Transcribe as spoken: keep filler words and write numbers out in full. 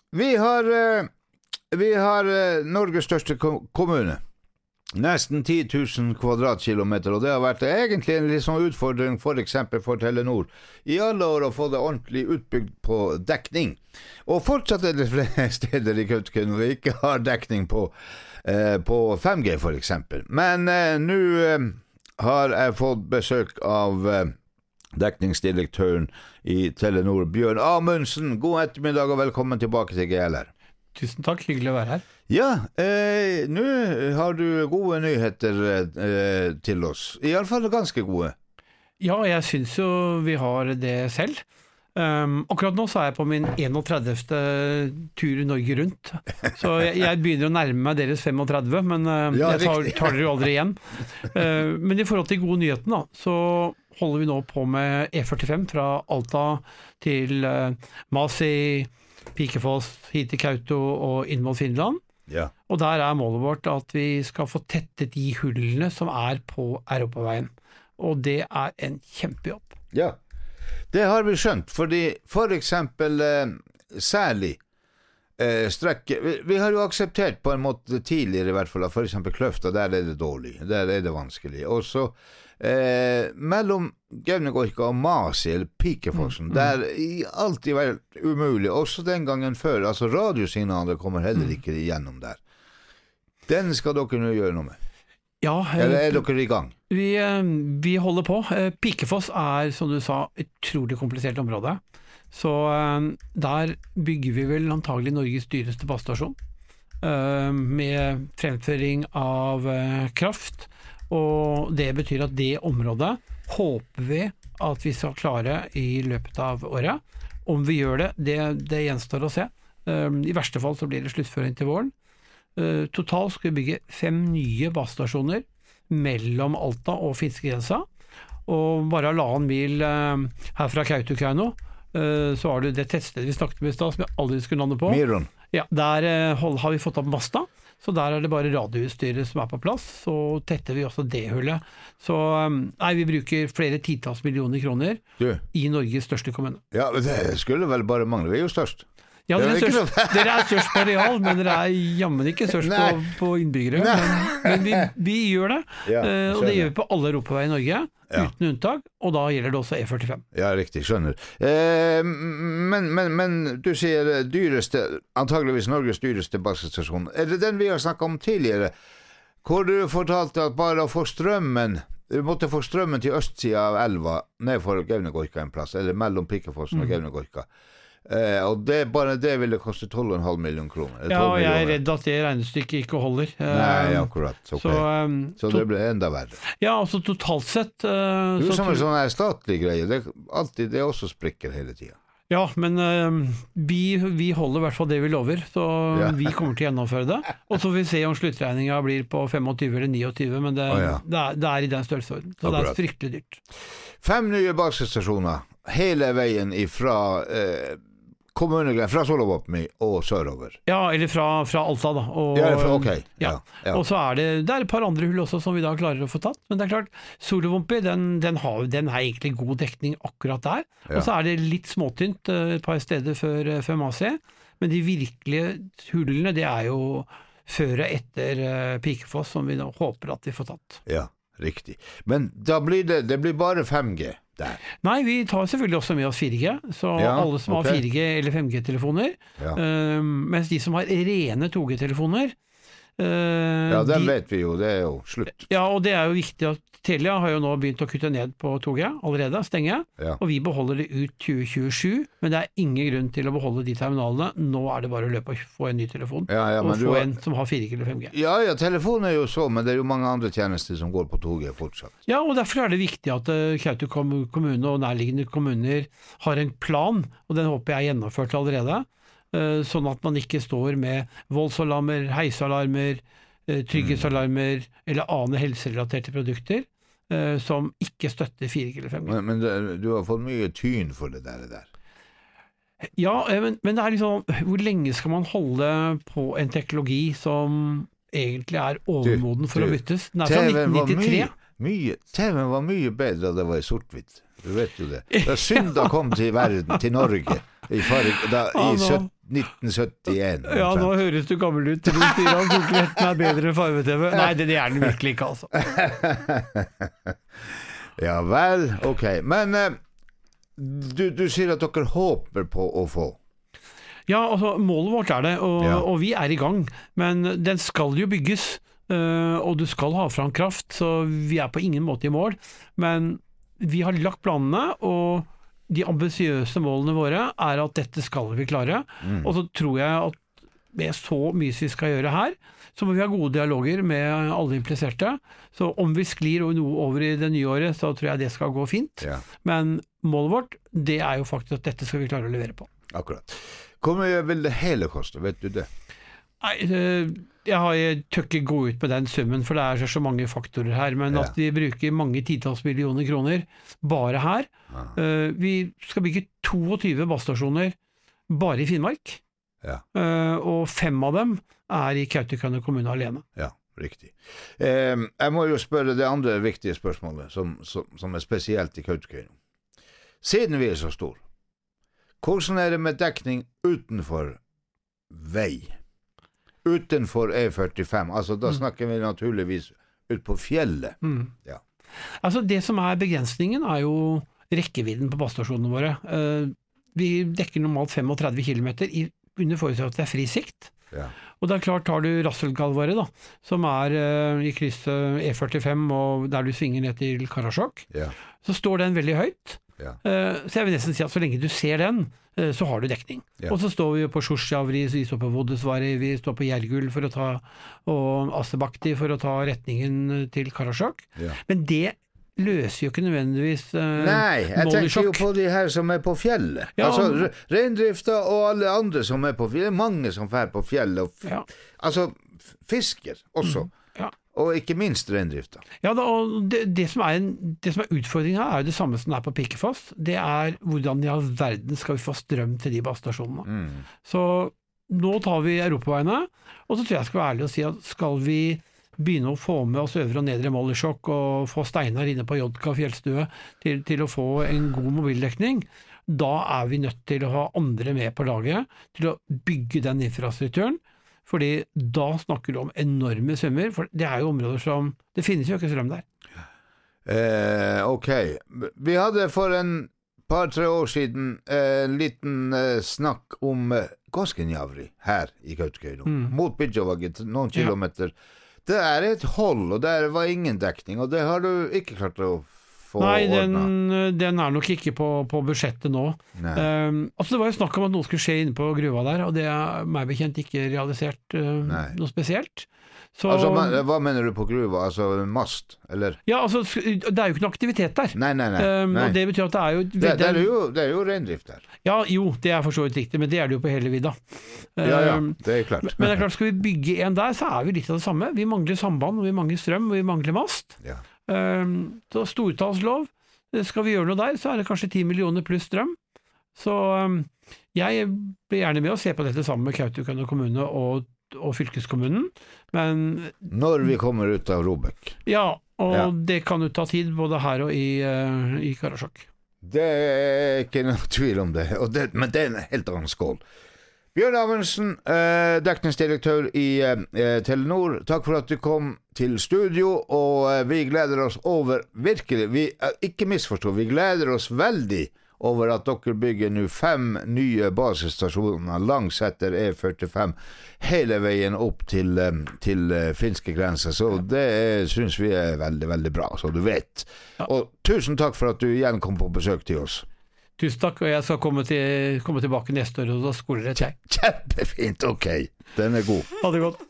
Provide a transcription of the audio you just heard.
Vi har, uh, vi har uh, Norges største ko- kommune. Nesten ti tusen kvadratkilometer, og det har vært egentlig en litt sånn utfordring for eksempel for Telenor i alle år å få det ordentlig utbygd på dekning. Og fortsatt er det flere steder i Kautokeino vi ikke har dekning på, eh, på fem G for eksempel. Men eh, nå eh, har jeg fått besøk av eh, dekningsdirektøren i Telenor, Bjørn Amundsen. God ettermiddag og velkommen tilbake til G L R. Tusen takk, hyggelig å være her. Ja, eh, nå har du gode nyheter eh, til oss. I alle fall ganske gode. Ja, jeg synes jo vi har det selv. Um, akkurat nå så er jeg på min enogtredivte tur i Norge rundt. Så jeg, jeg begynner å nærme meg deres femogtredve, men uh, Ja, jeg tar, riktig. tar dere jo aldri igjen. Uh, men i forhold til gode nyheten da, så holder vi nå på med E førtifem fra Alta til uh, Masi, Pikefoss, hit til Kauto og inn mot Finland. Ja. Og der er målet vårt at vi skal få tettet de hullene som er på Europaveien. Og det er en kjempejobb. Ja, det har vi skjønt, fordi for eksempel eh, særlig eh, strekke, vi, vi har jo akseptert på en måte tidligere i hvert fall, at for eksempel Kløfta, der er det dårlig, der er det vanskelig. Og så eh, mellom Gevnegorka og Masi, eller Pikefossen, mm, mm. der er alltid vært umulig, også den gangen før, altså radiosignaler kommer heller ikke igjennom der. Den skal dere nå gjøre noe med. Ja, Eller er dere i gang? Vi, vi holder på. Pikefoss er, som du sa, et utrolig komplisert område. Så der bygger vi vel antagelig Norges dyreste basestasjon, med fremføring av kraft. Og det betyr at det området håper vi at vi skal klare i løpet av året. Om vi gjør det, det, det gjenstår å se. I verste fall så blir det sluttføring til våren. Uh, totalt skal vi bygge fem nye basestasjoner mellom Alta og finskegrensa, og bare halvannen mil uh, her fra Kautokeino uh, så har du det tettstedet vi snakket med i stad, som jeg aldri skulle lande på. Miron. Ja, der uh, hold, har vi fått opp masta, så der er det bare radioutstyret som er på plass, så tetter vi også det hullet. Så um, nei, vi bruker flere titalls millioner kroner Du. i Norges største kommune. Ja, men det skulle vel bare mangle, vi er jo størst. Ja, Det dere er er, ikke størst, dere er størst på real, men dere er jammen ikke størst Nei. på, på innbyggere. Nei. Men, men vi, vi gjør det, Ja, eh, og det skjønner. gjør vi på alle europaveier i Norge, Ja. uten unntak, og da gjelder det også E førtifem. Ja, riktig, skjønner. Eh, men, men, men du sier dyreste, antageligvis Norges dyreste basestasjon. Er det den vi har snakket om tidligere, hvor du fortalte at bare å få strømmen, du måtte få strømmen til østsida av elva, ned for Gevnegorka en plass, eller mellom Pikefossen og Gevnegorka. Eh, og det, bare det ville koste tolv komma fem millioner kroner. Ja, og jeg er redd at det regnestykket ikke holder. Eh, Nei, akkurat. Okay. Så, um, Så det ble enda verre. Ja, altså totalt sett eh, Det er jo så som en tror- sånn her statlig greie. Det, er alltid, det er også sprikker hele tiden. Ja, men eh, vi, vi holder i hvert fall det vi lover, så Ja. vi kommer til å gjennomføre det. Og så får vi se om sluttregninga blir på tjuefem eller tjueni, men det, Å, ja. det, er, det er i den størrelsesorden. Så Akkurat. det er fryktelig dyrt. Fem nye basestasjoner hele veien ifra eh, kommunegrensen, fra Solovåpmi og sørover. Ja, eller fra, fra Alta da. Og, Ja, for, ok. ja. Ja, ja. Og så er det, det er et par andre hull også som vi da klarer å få tatt. Men det er klart, Solovåpmi, den, den, har, den er egentlig god dekning akkurat der. Ja. Og så er det litt småtynt eh, et par steder før, før Masi. Men de virkelige hullene, det er jo før og etter eh, Pikefoss, som vi da håper at vi får tatt. Ja, riktig. Men da blir det, det blir bare fem G der. Nei, vi tar selvfølgelig også med oss fire G, så Ja, alle som ok. har fire G eller fem G-telefoner, Ja. eh, mens de som har rene to G-telefoner, eh, Ja, den de, vet vi jo, det er jo slutt. ja, og det er jo viktig at Telia har jo nå begynt å kutte ned på to G allerede, stenge, Ja. og vi beholder det ut tjue tjuesju, men det er ingen grunn til å beholde de terminalene. Nå er det bare å løpe og få en ny telefon, Ja, ja, men og du få har- en som har fire G eller fem G. Ja, ja, telefonen er jo så, men det er jo mange andre tjenester som går på to G fortsatt. Ja, og derfor er det viktig at uh, Kautokeino kom- kommune og nærliggende kommuner har en plan, og den håper jeg er gjennomført allerede, uh, sånn at man ikke står med voldsalarmer, heisalarmer, uh, trygghetsalarmer eller annen helserelaterte produkter uh, som ikke støtter fire G eller fem G. Men, men det, du har fått mye tyn for det der. der. Ja, eh, men, men det er liksom, hvor lenge skal man holde på en teknologi som egentlig er overmoden for Du, å du, byttes? Den er fra T V-en var nitten nittitre. mye, mye, T V-en var mye bedre da det var i sort-hvitt. Du vet jo det. Da synda kom til verden, til Norge, I, far, da, Ja, i nå- sytt- nitten syttien. Ja, nå høres du gammel ut. Du sier at Stortingsretten er bedre farve-T V. Nei, det, det er den virkelig ikke, altså. Ja vel, ok. Men eh, du, du sier at dere håper på å få. Ja, altså, målet vårt er det, og, Ja. og vi er i gang. Men den skal jo bygges, øh, og du skal ha fram kraft, så vi er på ingen måte i mål. Men vi har lagt planene, og de ambisiøse målene våre er at dette skal vi klare. Mm. Og så tror jeg at med så mye som vi skal gjøre her, så må vi ha gode dialoger med alle impliserte. Så om vi sklir noe over i det nye året, så tror jeg det skal gå fint. Ja, Men målet vårt, det er jo faktisk at dette skal vi klare å levere på. akkurat. Hvor mye vil det hele koste, vet du det? Nei, øh, jeg har jeg tør ikke gå ut med den summen, for det er så mange faktorer her, men Ja. at vi bruker mange titalls millioner kroner bare her. Ja. Øh, vi skal bygge tjueto basstasjoner bare i Finnmark, Ja. øh, og fem av dem er i Kautokeino kommune alene. Ja, riktig. Eh, jeg må jo spørre det andre viktige spørsmålet, som, som, som er spesielt i Kautokeino. Siden vi er så stor, hvordan er det med dekning utenfor vei? Utenfor E førtifem, altså da snakker vi naturligvis ut på fjellet. Mm. Ja. Altså det som er begrensningen er jo rekkevidden på basstasjonene våre. Øh, vi dekker normalt femogtredve kilometer i, under forutsatt at det er fri sikt. Ja. Og det er klart, har du Rasselgalvaret da, som er uh, i krysset E førtifem og der du svinger ned til Karasjok, Ja. så står den veldig høyt. Ja. Uh, så jeg vil nesten si at så lenge du ser den, uh, så har du dekning. Ja. Og så står vi jo på Sjusjavri, vi står på Vodesvari, vi står på Jergul for å ta, og Asebakti for å ta retningen til Karasjok. Ja. Men det løser jo ikke nødvendigvis uh, Nei, jeg tenker jo Molisjok. på de her som er på fjellet. Ja. Altså, re- reindrifta og alle andre som er på fjellet. Det er mange som fer på fjellet. Og f Ja. Altså, f- fisker også. Ja. Og ikke minst reindrifta. Ja, da, og det, det, som er en, det som er utfordringen her, er jo det samme som det er på Pikefoss. Det er hvordan i all verden skal vi få strøm til de basstasjonene. Mm. Så nå tar vi europaveiene, og så tror jeg jeg skal være ærlig og si at skal vi begynne å få med oss øvre og nedre Molisjok og få Steinar inne på Jodka fjellstue til, til å få en god mobildekning, da er vi nødt til å ha andre med på laget til å bygge den infrastrukturen. Fordi da snakker du om enorme summer, for det er jo områder som det finnes jo ikke strøm der. Eh, ok. Vi hadde for en par-tre år siden eh, en liten eh, snakk om eh, Koskenjavri her i Kautokeino. Mm. Mot Bidjavaget, noen Ja. kilometer. Det er et hold, og der var ingen dekning, og det har du ikke klart å få Nei, den, ordna. den er nok ikke på, på budsjettet nå. Nei. Um, altså det var jo snakk om at noe skulle skje inne på gruva der, og det er meg bekjent ikke realisert uh, Nei. noe spesielt. Så, Altså, men, hva mener du på gruva? Altså mast, eller? ja, altså, det er jo ikke noe aktivitet der. Nei, nei, nei. Um, nei. og det betyr at det er jo Det, det, er jo, det er jo reindrift der. Ja, jo, det er for så vidt riktig, men det er det jo på hele vidda. Ja, ja, Um, det er klart. Men det er klart, skal vi bygge en der, så er vi litt av det samme. Vi mangler samband, og vi mangler strøm, og vi mangler mast. Ja. Um, så stortallslov, skal vi gjøre noe der, så er det kanskje ti millioner pluss strøm. Så um, jeg blir gjerne med å se på dette sammen med Kautokeino kommune og, og fylkeskommunen, men Når vi kommer ut av Robek. ja, og Ja. det kan jo ta tid både her og i, uh, i Karasjok. Det er ikke noe tvil om det, og det men det er en helt annen skål. Bjørn Amundsen, eh, dekningsdirektør i eh, Telenor, takk for at du kom til studio, og eh, vi gleder oss over, virkelig, vi, eh, ikke misforstå, vi gleder oss veldig over at dere bygger nå fem nye basestasjoner langs etter E førtifem, hele veien opp til, eh, til eh, finske grenser, så det eh, synes vi er veldig, veldig bra, så du vet. Ja. Og tusen takk for at du igjen kom på besøk til oss. Tusen takk, og jeg skal komme, til, komme tilbake neste år, og da skoler jeg til. Kjempefint, ok. Den er god. Ha det godt.